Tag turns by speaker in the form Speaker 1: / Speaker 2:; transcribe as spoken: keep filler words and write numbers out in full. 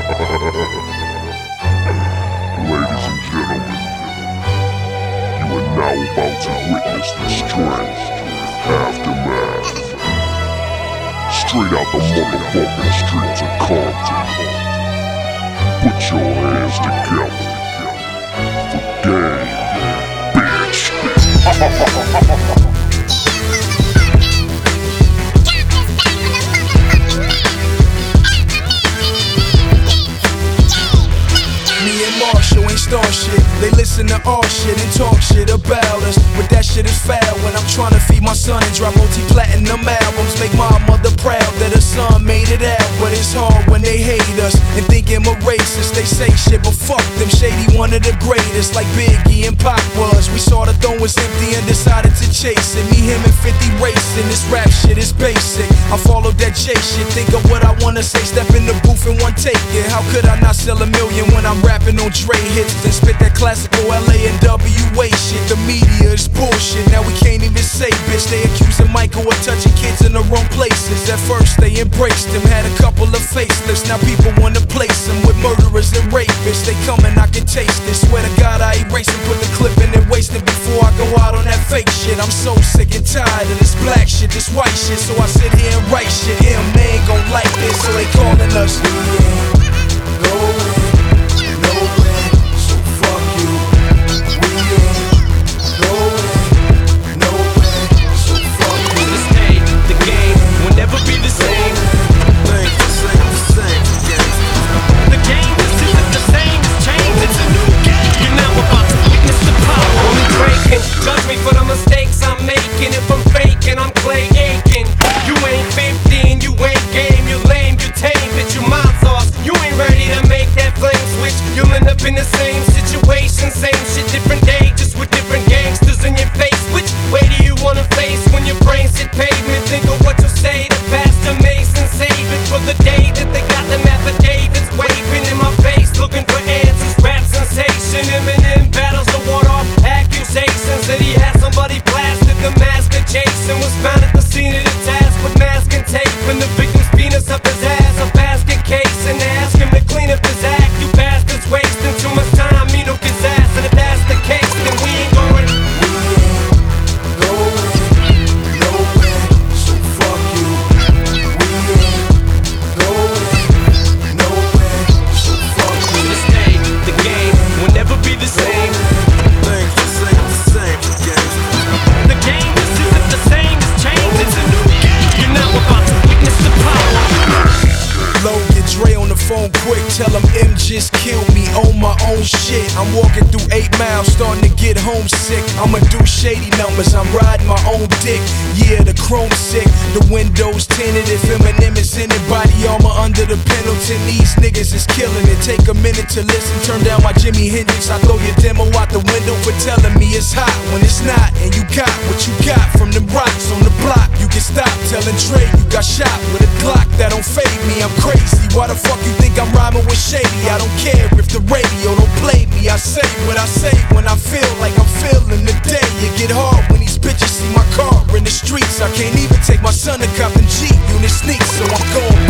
Speaker 1: Ladies and gentlemen, you are now about to witness the strength aftermath. Straight out the motherfucking streets of Compton. Put your hands together for game, bitch.
Speaker 2: Marshall ain't star shit. They listen to our shit and talk shit about us, but that shit is foul. When I'm trying to feed my son and drop multi-platinum albums, make my mother proud that her son made it out. But it's hard when they hate us and think I'm a racist. They say shit, but fuck them. Shady, one of the greatest, like Biggie and Pac was. We saw the throne was empty and decided to chase it. Me, him, and fifty racing. This rap shit is basic. I followed that J shit. Think of what I wanna say. Step in the booth and one take it. How could I not sell a million when I'm rapping on Dre hits? Then spit that classical L A and W A shit. The media is bullshit. Now we can't even say bitch. They accusing Michael of touching kids in the wrong places. At first they embraced him, had a couple of facelifts. Now people wanna place him with murderers and rapists. They coming, I can taste it. Swear to God I erase it, put the clip in and waste it before I go out on that fake shit. I'm so sick and tired of this black shit, this white shit. So I sit here and write shit. Him, they ain't gon' like this, so they calling us. We ain't going nowhere, so fuck you. We ain't going nowhere, so fuck you.
Speaker 3: The stage, the game will never be the same.
Speaker 2: Things the same, the same,
Speaker 3: The game is isn't the same, it's changed, it's a new game. You're now about to witness the power. Only breaking, judge me for the mistakes I'm making. If I'm faking, I'm Clay Aiken. You ain't fifteen, you ain't game, you lame, you tame, bitch, you my sauce. You ain't ready to make that flame switch. You'll end up in the same situation, same shit, different day, just with different gangsters in your face. Which way do you wanna face when your brains hit pavement? Think of what you'll say to Pastor Mason, save it for the day that they got them affidavits waving in my face, looking for answers. Rap sensation, Eminem battles to ward off accusations that he had somebody blasted. The mask of Jason was found at the scene of the task with mask and tape, and the victim's penis up his ass, a basket case, and they ask him to clean up his act. You bastards wasting too much time, me no pizzazz, and if that's the case, then we ain't going.
Speaker 2: we ain't going nowhere, so fuck you. We ain't going nowhere, so fuck you.
Speaker 3: The stage, the game will never be the same.
Speaker 2: Things the same, the same, games.
Speaker 3: The game just isn't the same, it's changed, it's a new game. You're now about to witness the power.
Speaker 2: Low, get Dre on the phone quick, tell him M just killed me on my own shit. I'm walking through eight miles, starting to get homesick. I'ma do shady numbers, I'm riding my own dick. Yeah, the chrome sick, the windows tinted. If Eminem is in it, body armor under the Pendleton. These niggas is killing it. Take a minute to listen, turn down my Jimi Hendrix. I throw your demo out the window for telling me it's hot when it's not. And you got what you got from them rocks on the block. You can stop telling Dre you got shot with a Glock. That don't fade me, I'm crazy. Why the fuck you think I'm rhyming with Shady? I don't care if the radio don't play me. I say what I say when I feel like I'm feeling the day. It get hard when these bitches see my car in the streets. I can't even take my son to Compton G unit sneaks, so I'm going